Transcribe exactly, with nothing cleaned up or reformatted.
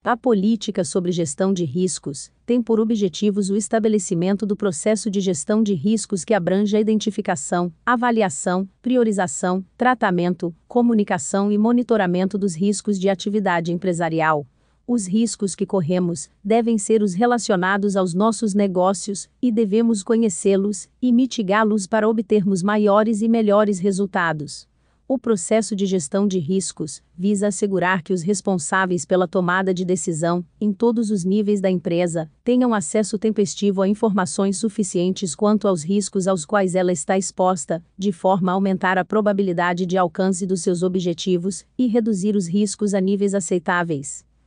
A política sobre gestão de riscos tem por objetivos o estabelecimento do processo de gestão de riscos que abrange a identificação, avaliação, priorização, tratamento, comunicação e monitoramento dos riscos de atividade empresarial. Os riscos que corremos devem ser os relacionados aos nossos negócios, e devemos conhecê-los e mitigá-los para obtermos maiores e melhores resultados. O processo de gestão de riscos visa assegurar que os responsáveis pela tomada de decisão, em todos os níveis da empresa, tenham acesso tempestivo a informações suficientes quanto aos riscos aos quais ela está exposta, de forma a aumentar a probabilidade de alcance dos seus objetivos e reduzir os riscos a níveis aceitáveis.